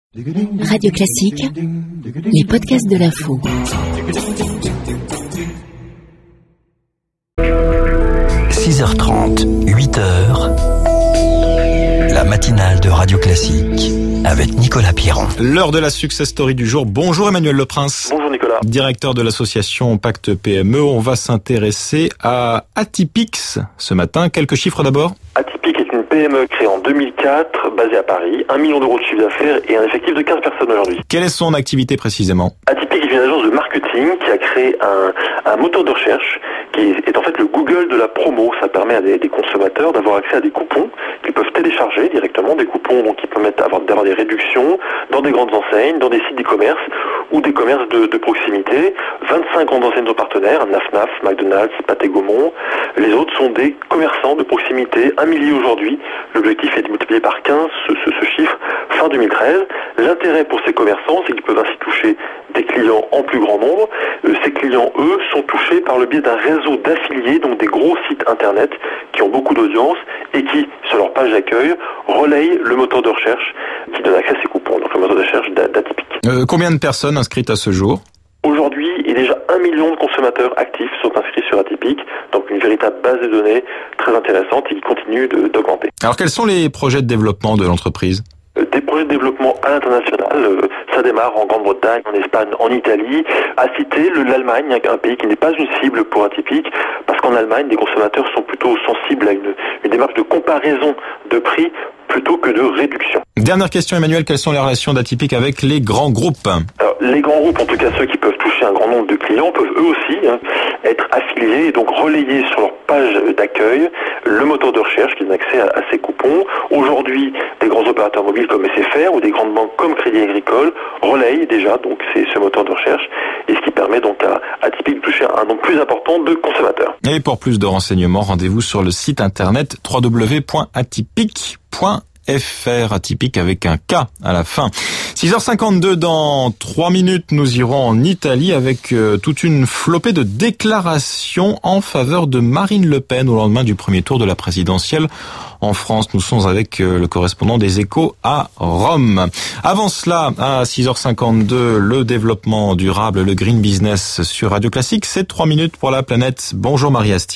Radio Classique, les podcasts de l'info. – 6h30, 8h, la matinale de Radio Classique avec Nicolas Piron. L'heure de la success story du jour. Bonjour Emmanuel Leprince. Bonjour Nicolas. Directeur de l'association Pacte PME. On va s'intéresser à Atypix ce matin. Quelques chiffres d'abord. Atypix est une PME créée en 2004, basée à Paris, 1 million d'euros de chiffre d'affaires et un effectif de 15 personnes aujourd'hui. Quelle est son activité précisément ? Atypix est une agence de marketing qui a créé un moteur de recherche qui est en fait le Google de la promo. Ça permet à des consommateurs d'avoir accès à des coupons qu'ils peuvent télécharger directement, des coupons donc qui permettent d'avoir des réductions dans des grandes enseignes, dans des sites d'e-commerce ou des commerces de proximité. 25 grandes enseignes sont partenaires, NAFNAF, McDonald's, Pathé Gaumont. Les autres sont des commerçants de proximité, 1 million aujourd'hui. L'objectif est de multiplier par 15 ce chiffre fin 2013. L'intérêt pour ces commerçants, c'est qu'ils peuvent ainsi toucher des clients en plus grand nombre. Ces clients, eux, sont touchés par le biais d'un réseau d'affiliés, donc des gros sites internet qui ont beaucoup d'audience et qui, sur leur page d'accueil, relayent le moteur de recherche qui donne accès à ces coupons, donc le moteur de recherche d'Atypix. Combien de personnes inscrites à ce jour ? Aujourd'hui, il y a déjà 1 million de consommateurs actifs sont inscrits sur Atypix, donc une véritable base de données très intéressante et qui continue d'augmenter. Alors quels sont les projets de développement de l'entreprise ? Des projets de développement à l'international, ça démarre en Grande-Bretagne, en Espagne, en Italie. À citer l'Allemagne, un pays qui n'est pas une cible pour Atypix, parce qu'en Allemagne, les consommateurs sont plutôt sensibles à une démarche de comparaison de prix plutôt que de réduction. Dernière question Emmanuel, quelles sont les relations d'Atypix avec les grands groupes ? Alors, les grands groupes, en tout cas ceux qui peuvent toucher un grand nombre de clients, peuvent eux aussi être affiliés et donc relayer sur leur page d'accueil le moteur de recherche qui donne accès à ces coupons. Aujourd'hui, des grands opérateurs mobiles comme SFR ou des grandes banques comme Crédit Agricole relayent déjà donc ce moteur de recherche, et ce qui permet donc à Atypix de toucher un nombre plus important de consommateurs. Et pour plus de renseignements, rendez-vous sur le site internet www.atypix.fr. Atypix avec un K à la fin. 6h52, dans 3 minutes, nous irons en Italie avec toute une flopée de déclarations en faveur de Marine Le Pen au lendemain du premier tour de la présidentielle en France. Nous sommes avec le correspondant des Échos à Rome. Avant cela, à 6h52, le développement durable, le green business sur Radio Classique. C'est 3 minutes pour la planète. Bonjour Marie Asti.